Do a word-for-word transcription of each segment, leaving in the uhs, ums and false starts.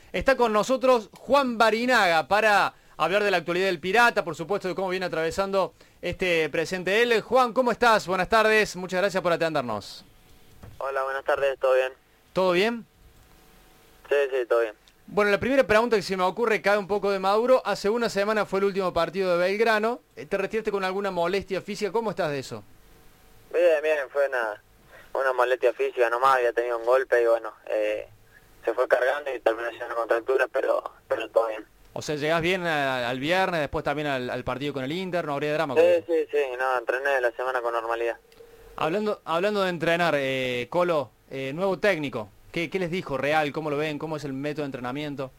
Está con nosotros Juan Barinaga para hablar de la actualidad del Pirata, por supuesto, de cómo viene atravesando este presente él. Juan, ¿cómo estás? Buenas tardes, muchas gracias por atendernos. Hola, buenas tardes, ¿todo bien? ¿Todo bien? Sí, sí, todo bien. Bueno, la primera pregunta que se me ocurre cae un poco de maduro. Hace una semana fue el último partido de Belgrano. ¿Te retiraste con alguna molestia física? ¿Cómo estás de eso? Bien, bien, fue una, una molestia física nomás, había tenido un golpe y bueno, eh, se fue cargando y terminó siendo una contractura, pero, pero todo bien. O sea, llegás bien a, al viernes, después también al, al partido con el Inter, no habría drama. Sí, con eso. sí, sí, no, entrené la semana con normalidad. Hablando, hablando de entrenar, eh, Colo, eh, nuevo técnico, ¿qué, ¿qué les dijo real? ¿Cómo lo ven? ¿Cómo es el método de entrenamiento?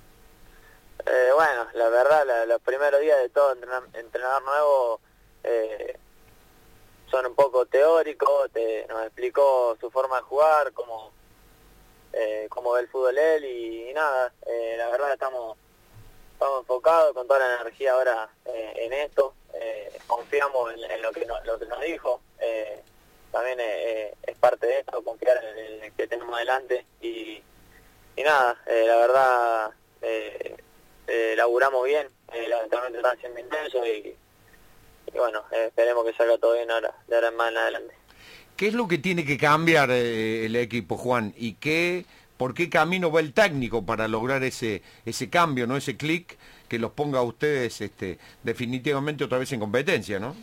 Eh, bueno, la verdad, la, los primeros días de todo entrenar, entrenador nuevo eh, son un poco teóricos, te, nos explicó su forma de jugar, cómo, eh, cómo ve el fútbol él y, y nada, eh, la verdad estamos, estamos enfocados con toda la energía ahora eh, en esto, eh, confiamos en, en lo, que no, lo que nos dijo, eh, también eh, es parte de esto, confiar en el, en el que tenemos adelante y, y nada, eh, la verdad... Eh, Eh, laburamos bien, eh, los entrenamientos están siendo intensos y, y bueno, eh, esperemos que salga todo bien ahora, de ahora en más en adelante. ¿Qué es lo que tiene que cambiar eh, el equipo, Juan? ¿Y qué, por qué camino va el técnico para lograr ese ese cambio, no ese clic que los ponga a ustedes este, definitivamente otra vez en competencia, ¿no?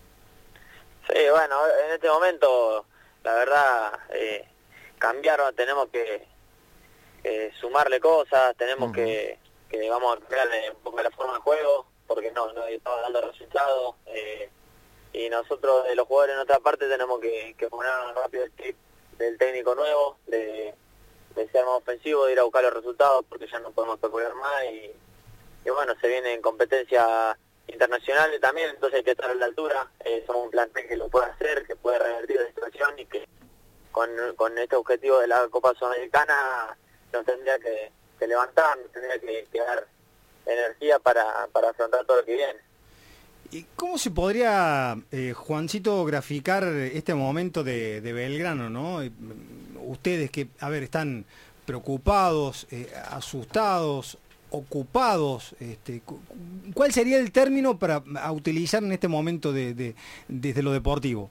Sí, bueno, en este momento, la verdad, eh, cambiar, tenemos que eh, sumarle cosas, tenemos uh-huh. que... que vamos a cambiar un poco la forma de juego, porque no, no estaba dando resultados, eh, y nosotros de los jugadores en otra parte tenemos que, que poner rápido el chip del técnico nuevo, de, de ser más ofensivo, de ir a buscar los resultados, porque ya no podemos especular más, y, y bueno, se viene en competencia internacional también, entonces hay que estar a la altura, eh, somos un plantel que lo puede hacer, que puede revertir la situación, y que con, con este objetivo de la Copa Sudamericana nos tendría que que levantar, tendría que, que dar energía para, para afrontar todo lo que viene. ¿Y cómo se podría, eh, Juancito, graficar este momento de, de Belgrano, ¿no? Ustedes que, a ver, están preocupados, eh, asustados, ocupados, este, ¿cuál sería el término para a utilizar en este momento de, de, desde lo deportivo?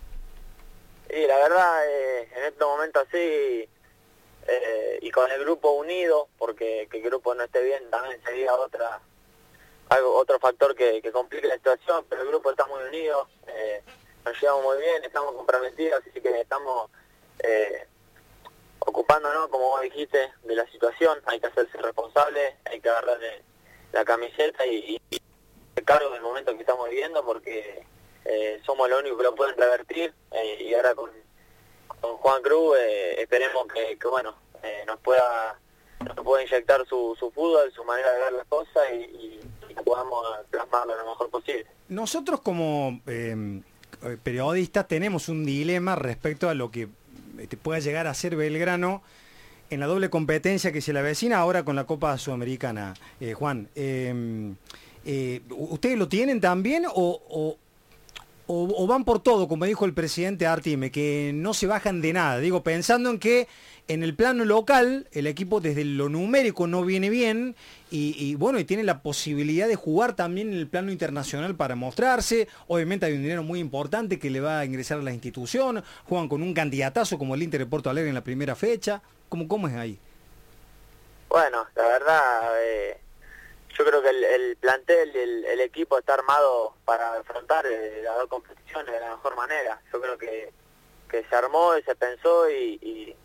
Y la verdad, eh, en este momento así... Eh, y con el grupo unido, porque que el grupo no esté bien también sería otra algo otro factor que, que complique la situación, pero el grupo está muy unido, eh, nos llevamos muy bien, estamos comprometidos, así que estamos eh, ocupándonos, como vos dijiste, de la situación, hay que hacerse responsable, hay que agarrarle la camiseta y, y el cargo del momento que estamos viviendo, porque eh, somos los únicos que lo pueden revertir, eh, y ahora con con Juan Cruz eh, esperemos que, que bueno eh, nos pueda nos pueda inyectar su, su fútbol, su manera de ver las cosas y, y, y que podamos plasmarlo lo mejor posible. Nosotros como eh, periodistas tenemos un dilema respecto a lo que este, pueda llegar a ser Belgrano en la doble competencia que se le avecina ahora con la Copa Sudamericana. eh, Juan, eh, eh, ¿ustedes lo tienen también o, o O, o van por todo, como dijo el presidente Artime, que no se bajan de nada? Digo, pensando en que en el plano local el equipo desde lo numérico no viene bien y, y bueno, y tiene la posibilidad de jugar también en el plano internacional para mostrarse. Obviamente hay un dinero muy importante que le va a ingresar a la institución, juegan con un candidatazo como el Inter de Porto Alegre en la primera fecha. ¿Cómo, cómo es ahí? Bueno, la verdad... Eh... Yo creo que el, el plantel, el, el equipo está armado para afrontar eh, las dos competiciones de la mejor manera. Yo creo que, que se armó y se pensó y, y,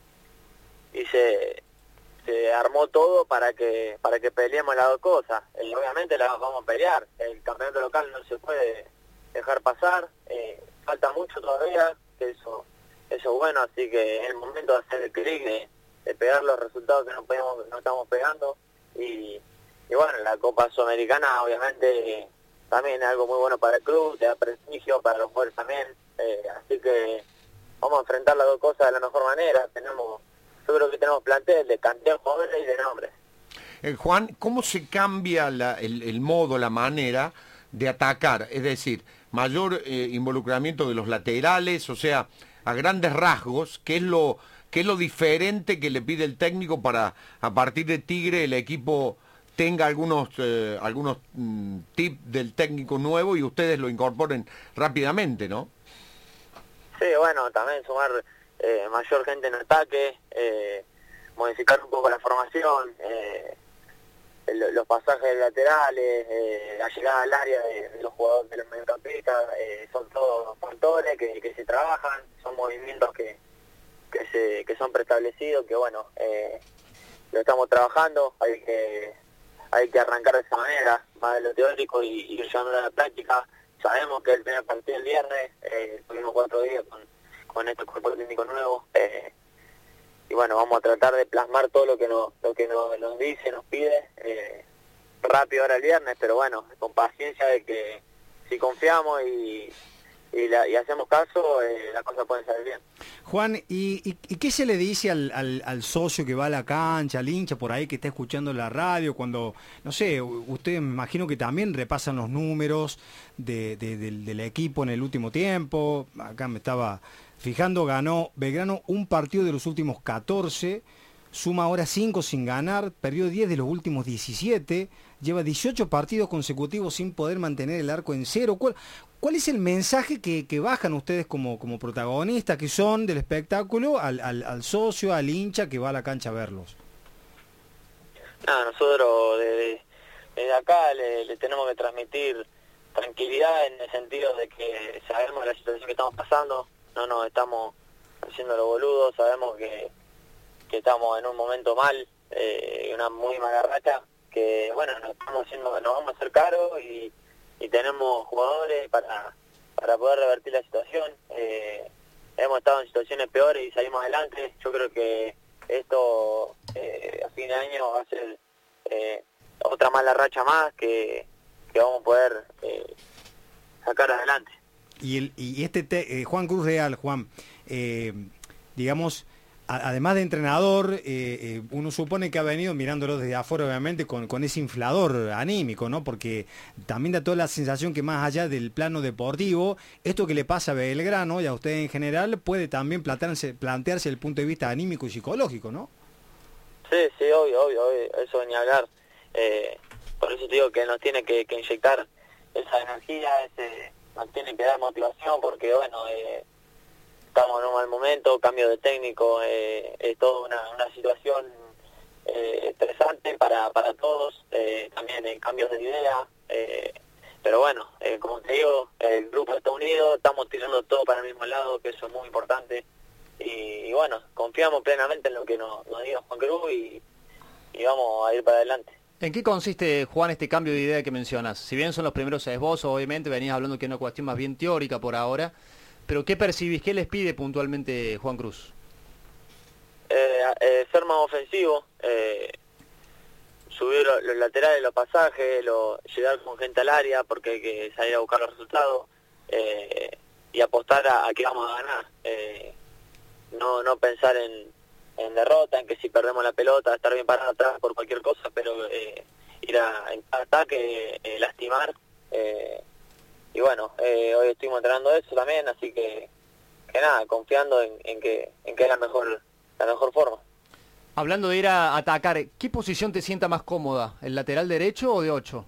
y se, se armó todo para que para que peleemos las dos cosas. Y obviamente las vamos a pelear. El campeonato local no se puede dejar pasar. Eh, falta mucho todavía, que eso, eso es bueno. Así que es el momento de hacer el clic, de, de pegar los resultados que no, podemos, no estamos pegando. Y... Y bueno, la Copa Sudamericana obviamente eh, también es algo muy bueno para el club, te da prestigio para los jugadores también, eh, así que vamos a enfrentar las dos cosas de la mejor manera. Tenemos, yo creo que tenemos plantel de cantidad de jóvenes y de nombres. Eh, Juan, ¿cómo se cambia la, el, el modo, la manera de atacar? Es decir, mayor eh, involucramiento de los laterales, o sea, a grandes rasgos, ¿qué es lo ¿Qué es lo diferente que le pide el técnico para, a partir de Tigre, el equipo tenga algunos eh, algunos mm, tips del técnico nuevo y ustedes lo incorporen rápidamente, ¿no? Sí, bueno, también sumar eh, mayor gente en ataque, eh, modificar un poco la formación, eh, el, los pasajes laterales, eh, la llegada al área de, de los jugadores, de los mediocampistas, eh, son todos factores que, que se trabajan, son movimientos que, que, se, que son preestablecidos, que bueno, eh, lo estamos trabajando, hay que hay que arrancar de esa manera, más de lo teórico y, y ir llevando a la práctica. Sabemos que el primer partido el viernes, eh, tuvimos cuatro días con, con este cuerpo técnico nuevo, eh, y bueno, vamos a tratar de plasmar todo lo que nos, lo que nos, nos dice, nos pide, eh, rápido ahora el viernes, pero bueno, con paciencia de que si confiamos y, y, la, y hacemos caso, eh, la cosa puede salir bien. Juan, ¿y, y, y qué se le dice al, al, al socio que va a la cancha, al hincha por ahí que está escuchando la radio, cuando, no sé, ustedes me imagino que también repasan los números de, de, del, del equipo en el último tiempo? Acá me estaba fijando, ganó Belgrano un partido de los últimos catorce, suma ahora cinco sin ganar, perdió diez de los últimos diecisiete, lleva dieciocho partidos consecutivos sin poder mantener el arco en cero. ¿Cuál, cuál es el mensaje que, que bajan ustedes como, como protagonistas, que son del espectáculo, al, al, al socio, al hincha que va a la cancha a verlos? No, nosotros desde, desde acá le, le tenemos que transmitir tranquilidad en el sentido de que sabemos la situación que estamos pasando, no nos estamos haciendo los boludos, sabemos que que estamos en un momento mal, eh, una muy mala racha, que bueno, nos estamos haciendo, nos vamos a hacer cargo y, y tenemos jugadores para, para poder revertir la situación. Eh, hemos estado en situaciones peores y salimos adelante. Yo creo que esto eh, a fin de año va a ser eh, otra mala racha más que, que vamos a poder eh, sacar adelante. Y, el, y este te, eh, Juan Cruz Real, Juan, eh, digamos, además de entrenador, eh, eh, uno supone que ha venido mirándolo desde afuera, obviamente, con, con ese inflador anímico, ¿no? Porque también da toda la sensación que más allá del plano deportivo, esto que le pasa a Belgrano y a usted en general, puede también plantearse, plantearse el punto de vista anímico y psicológico, ¿no? Sí, sí, obvio, obvio, obvio, eso ni hablar. Eh, por eso te digo que nos tiene que, que inyectar esa energía, ese, nos tiene que dar motivación, porque bueno... Eh, estamos en un mal momento, cambio de técnico, eh, es toda una, una situación eh, estresante para, para todos, eh, también en cambios de idea, eh, pero bueno, eh, como te digo, el grupo está unido, estamos tirando todo para el mismo lado, que eso es muy importante, y, y bueno, confiamos plenamente en lo que nos, nos diga Juan Cruz y, y vamos a ir para adelante. ¿En qué consiste, Juan, este cambio de idea que mencionas? Si bien son los primeros esbozos, obviamente venías hablando que es una cuestión más bien teórica por ahora, pero ¿qué percibís? ¿Qué les pide puntualmente Juan Cruz? Eh, eh, ser más ofensivo, eh, subir los, los laterales, los pasajes, lo, llegar con gente al área porque hay que salir a buscar los resultados eh, y apostar a, a que vamos a ganar. Eh, no no pensar en, en derrota, en que si perdemos la pelota, estar bien parado atrás por cualquier cosa, pero eh, ir a, a ataque, eh, lastimar. Eh, Y bueno, eh, hoy estuvimos entrenando eso también, así que, que nada, confiando en, en que en que es la mejor, la mejor forma. Hablando de ir a atacar, ¿qué posición te sienta más cómoda? ¿El lateral derecho o de ocho?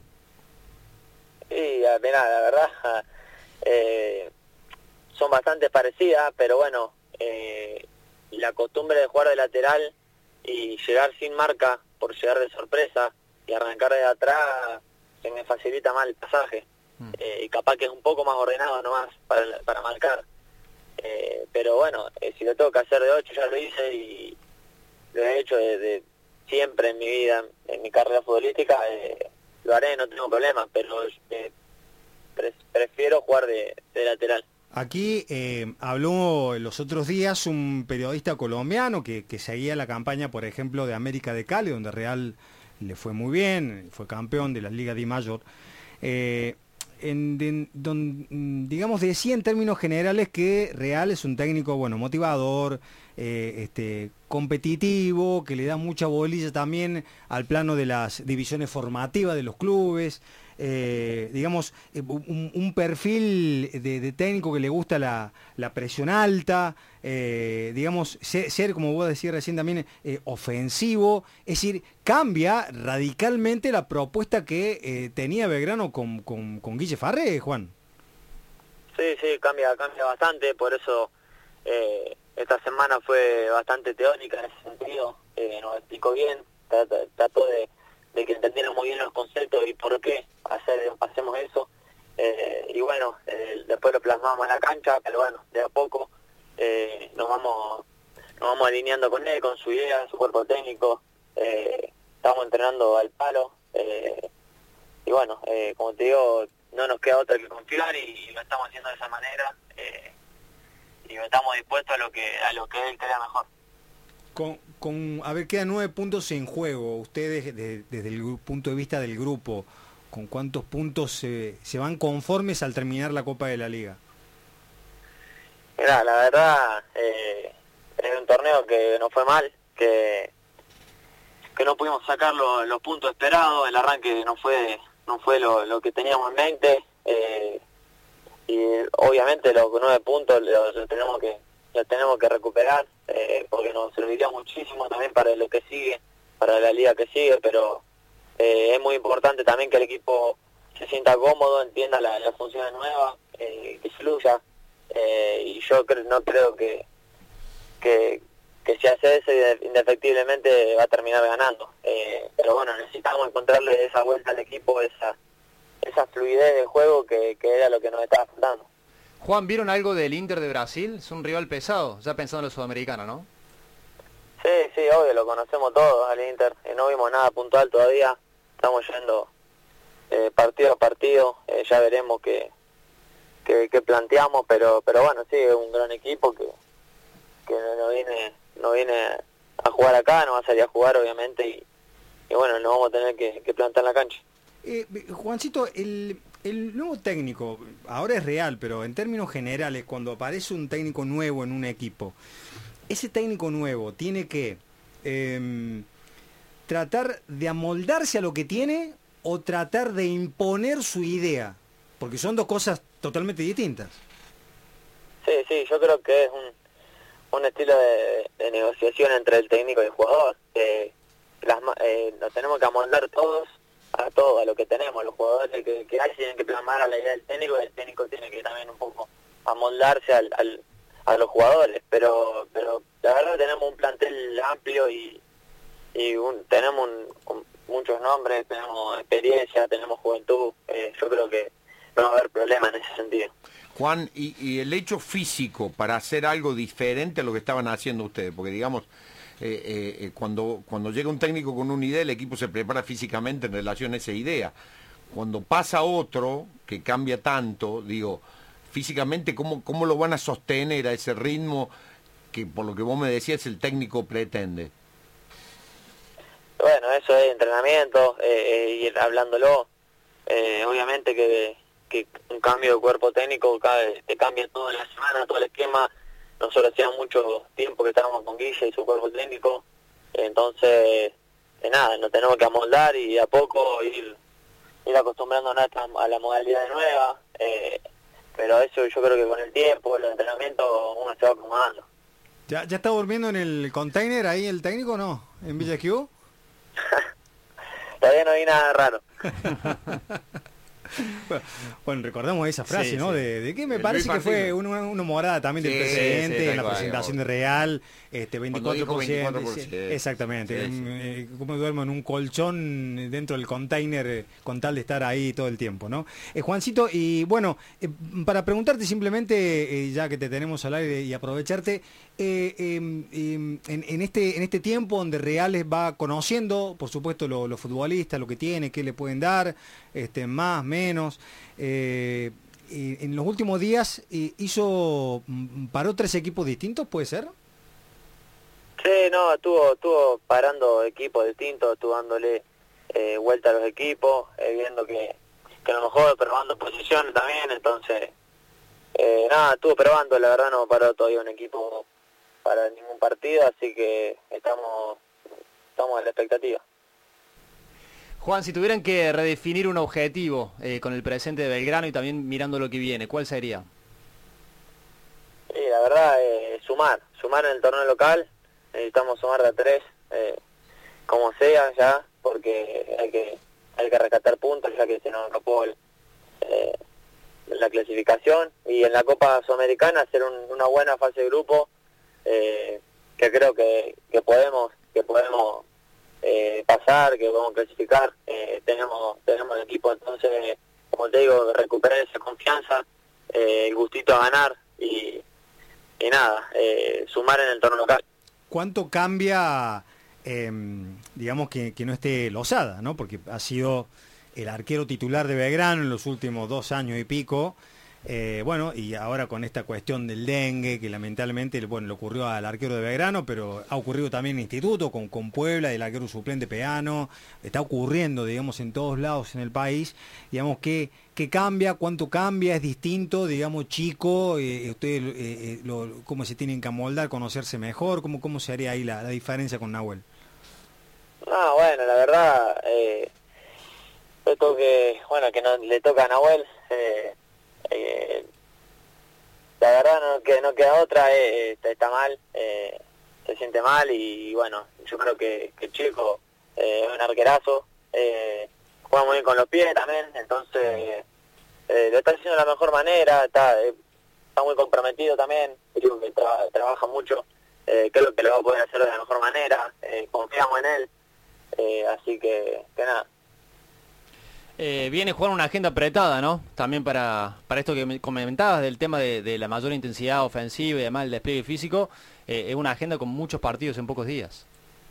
Y mira, la verdad, eh, son bastante parecidas, pero bueno, eh, la costumbre de jugar de lateral y llegar sin marca por llegar de sorpresa y arrancar desde atrás, se me facilita más el pasaje. Eh, y capaz que es un poco más ordenado nomás para, para marcar, eh, pero bueno, eh, si lo tengo que hacer de ocho ya lo hice y lo he hecho de, de siempre en mi vida, en mi carrera futbolística, eh, lo haré, no tengo problema, pero eh, pre prefiero jugar de, de lateral. Aquí eh, habló los otros días un periodista colombiano que, que seguía la campaña, por ejemplo, de América de Cali, donde Real le fue muy bien, fue campeón de la Liga Di Mayor. Eh, En, de, don, digamos, decía en términos generales que Real es un técnico, bueno, motivador, eh, este, competitivo, que le da mucha bolilla también al plano de las divisiones formativas de los clubes, eh, digamos, eh, un, un perfil de, de técnico que le gusta la, la presión alta, eh, digamos, ser, ser, como vos decías recién también, eh, ofensivo, es decir, cambia radicalmente la propuesta que eh, tenía Belgrano con, con, con Guille Farré, Juan. Sí, sí, cambia, cambia bastante, por eso eh, esta semana fue bastante teórica en ese sentido, eh, nos explicó bien, trató, trató de, de que entendieran muy bien los conceptos y por qué hacer, hacemos eso, eh, y bueno, eh, después lo plasmamos en la cancha, pero bueno, de a poco eh, nos vamos nos vamos alineando con él, con su idea, su cuerpo técnico, eh, estamos entrenando al palo, eh, y bueno, eh, como te digo, no nos queda otra que confiar y lo estamos haciendo de esa manera, eh, y estamos dispuestos a lo que a lo que él crea mejor. Con, con, a ver, quedan nueve puntos en juego. Ustedes, de, desde el punto de vista del grupo, ¿con cuántos puntos se, se van conformes al terminar la Copa de la Liga? Mirá, la verdad, eh, es un torneo que no fue mal, que que no pudimos sacar lo, los puntos esperados, el arranque no fue no fue lo, lo que teníamos en mente, eh, y obviamente los nueve puntos los, los tenemos que los tenemos que recuperar, eh, porque nos serviría muchísimo también para lo que sigue, para la liga que sigue, pero eh, es muy importante también que el equipo se sienta cómodo, entienda la, las funciones nuevas, eh, que fluya, eh, y yo creo, no creo que, que que si hace eso indefectiblemente va a terminar ganando, eh, pero bueno, necesitamos encontrarle esa vuelta al equipo, esa esa fluidez del juego que, que era lo que nos estaba faltando. Juan, ¿vieron algo del Inter de Brasil? Es un rival pesado, ya pensando en los sudamericanos, ¿no? Sí, sí, obvio, lo conocemos todos al Inter, eh, no vimos nada puntual todavía, estamos yendo eh, partido a partido, eh, ya veremos qué, qué, qué planteamos, pero pero bueno, sí, es un gran equipo que, que no viene... no viene a jugar acá, no va a salir a jugar obviamente y, y bueno, nos vamos a tener que, que plantar en la cancha. Eh, Juancito, el, el nuevo técnico, ahora es real, pero en términos generales, cuando aparece un técnico nuevo en un equipo, ese técnico nuevo tiene que eh, tratar de amoldarse a lo que tiene o tratar de imponer su idea, porque son dos cosas totalmente distintas. Sí, sí, yo creo que es un un estilo de, de negociación entre el técnico y el jugador. Eh, las, eh, nos tenemos que amoldar todos a todo, a lo que tenemos. Los jugadores que, que hay tienen que plasmar a la idea del técnico, y el técnico tiene que también un poco amoldarse al, al, a los jugadores. Pero pero la verdad tenemos un plantel amplio y, y un, tenemos un, un, muchos nombres, tenemos experiencia, tenemos juventud. Eh, yo creo que no va a haber problema en ese sentido. Juan, y, y el hecho físico para hacer algo diferente a lo que estaban haciendo ustedes, porque digamos, eh, eh, cuando, cuando llega un técnico con una idea, el equipo se prepara físicamente en relación a esa idea. Cuando pasa otro que cambia tanto, digo, físicamente, ¿cómo, cómo lo van a sostener a ese ritmo que, por lo que vos me decías, el técnico pretende? Bueno, eso es entrenamiento, eh, eh, ir hablándolo, eh, obviamente que... que un cambio de cuerpo técnico te cambia toda la semana, todo el esquema. Nosotros hacíamos mucho tiempo que estábamos con Guille y su cuerpo técnico, entonces de nada, nos tenemos que amoldar y a poco ir ir acostumbrándonos a la modalidad nueva, eh, pero eso yo creo que con el tiempo, el entrenamiento, uno se va acomodando. ¿Ya, ya está durmiendo en el container ahí el técnico o no? ¿En Villa Q? Todavía no vi nada raro. Bueno, recordamos esa frase, sí, ¿no? Sí. De, de que me parece que fue una, una morada también del Sí, presidente sí, en la cual, presentación cual. de Real, este veinticuatro por ciento. veinticuatro por ciento. Exactamente. Sí, sí. Eh, como duermo en un colchón dentro del container eh, con tal de estar ahí todo el tiempo, ¿no? Eh, Juancito, y bueno, eh, para preguntarte simplemente, eh, ya que te tenemos al aire y aprovecharte, eh, eh, eh, en, en este en este tiempo donde Reales va conociendo, por supuesto, los lo futbolistas, lo que tiene, qué le pueden dar, este más, menos, eh, en los últimos días eh, hizo, paró tres equipos distintos, ¿puede ser? Sí, no, estuvo, estuvo parando equipos distintos, estuvo dándole eh, vuelta a los equipos, eh, viendo que, que a lo mejor probando posiciones también, entonces, eh, nada, estuvo probando, la verdad no paró todavía un equipo para ningún partido, así que estamos, estamos en la expectativa. Juan, si tuvieran que redefinir un objetivo eh, con el presente de Belgrano y también mirando lo que viene, ¿cuál sería? Sí, la verdad, eh, sumar, sumar en el torneo local, necesitamos sumar de a tres, eh, como sea ya, porque hay que hay que rescatar puntos, ya que se nos escapó el, eh, la clasificación, y en la Copa Sudamericana hacer un, una buena fase de grupo, eh, que creo que, que podemos que podemos eh, pasar, que podemos clasificar, eh, tenemos tenemos el equipo, entonces, como te digo, recuperar esa confianza, eh, el gustito a ganar, y, y nada, eh, sumar en el torneo local. ¿Cuánto cambia, eh, digamos, que, que no esté Lozada, ¿no? Porque ha sido el arquero titular de Belgrano en los últimos dos años y pico. Eh, bueno, y ahora con esta cuestión del dengue, que lamentablemente, bueno, le ocurrió al arquero de Belgrano, pero ha ocurrido también en Instituto, con, con Puebla, el arquero suplente Peano, está ocurriendo, digamos, en todos lados en el país. Digamos, ¿qué, qué cambia? ¿Cuánto cambia? ¿Es distinto? Digamos, chico, eh, ustedes, eh, eh, lo, ¿cómo se tienen que amoldar, conocerse mejor? ¿Cómo, cómo se haría ahí la, la diferencia con Nahuel? No, bueno, la verdad, eh, esto que, bueno, que no le toca a Nahuel, eh, Eh, la verdad no, que no queda otra, eh, está, está mal, eh, se siente mal, y, y bueno, yo creo que, que el chico eh, es un arquerazo, eh, juega muy bien con los pies también, entonces eh, lo está haciendo de la mejor manera, está, eh, está muy comprometido también, creo que tra trabaja mucho, eh, creo que lo va a poder hacer de la mejor manera, eh, confiamos en él, eh, así que, que nada. Eh, viene Juan una agenda apretada, ¿no? También para, para esto que me comentabas del tema de, de la mayor intensidad ofensiva y además el despliegue físico, eh, es una agenda con muchos partidos en pocos días.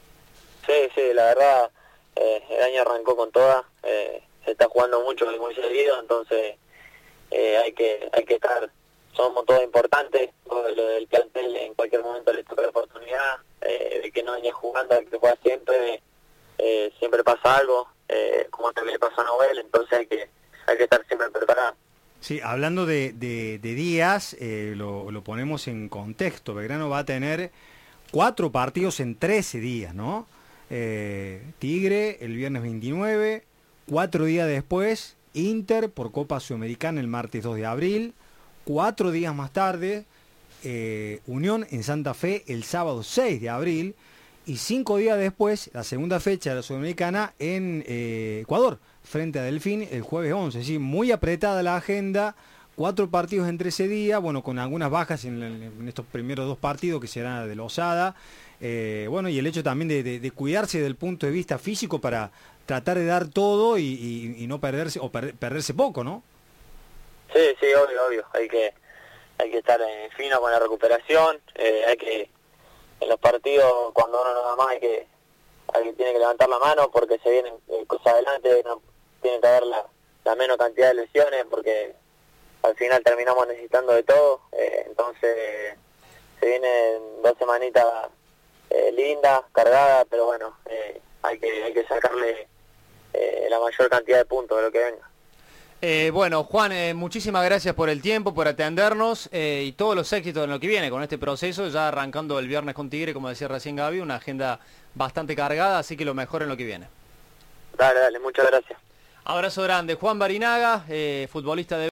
Sí, sí, la verdad, eh, el año arrancó con toda, eh, se está jugando mucho y muy seguido, entonces eh, hay que hay que estar, somos todos importantes, todo lo del plantel en cualquier momento les toca la oportunidad, eh, de que no venía jugando, de que juega siempre, eh, siempre pasa algo, eh, como también le pasó a Nahuel, entonces hay que hay que estar siempre preparado. Sí, hablando de, de, de días, eh, lo, lo ponemos en contexto. Belgrano va a tener cuatro partidos en trece días, ¿no? Eh, Tigre el viernes veintinueve, cuatro días después, Inter por Copa Sudamericana el martes dos de abril, cuatro días más tarde, eh, Unión en Santa Fe el sábado seis de abril, y cinco días después, la segunda fecha de la Sudamericana en eh, Ecuador, frente a Delfín el jueves once. Es decir, muy apretada la agenda, cuatro partidos en trece días, bueno, con algunas bajas en, en estos primeros dos partidos que serán de Lozada, eh, bueno, y el hecho también de, de, de cuidarse desde el punto de vista físico para tratar de dar todo y, y, y no perderse, o per, perderse poco, ¿no? Sí, sí, obvio, obvio, hay que hay que estar eh, fino con la recuperación, eh, hay que en los partidos, cuando uno no da más, hay que, hay que tiene que levantar la mano, porque se vienen eh, cosas adelante, no, tiene que haber la, la menos cantidad de lesiones, porque al final terminamos necesitando de todo, eh, entonces se vienen dos semanitas eh, lindas, cargadas, pero bueno, eh, hay que hay que sacarle eh, la mayor cantidad de puntos de lo que venga. Eh, bueno, Juan, eh, muchísimas gracias por el tiempo, por atendernos eh, y todos los éxitos en lo que viene con este proceso, ya arrancando el viernes con Tigre, como decía recién Gaby, una agenda bastante cargada, así que lo mejor en lo que viene. Dale, dale, muchas gracias. Abrazo grande. Juan Barinaga, eh, futbolista de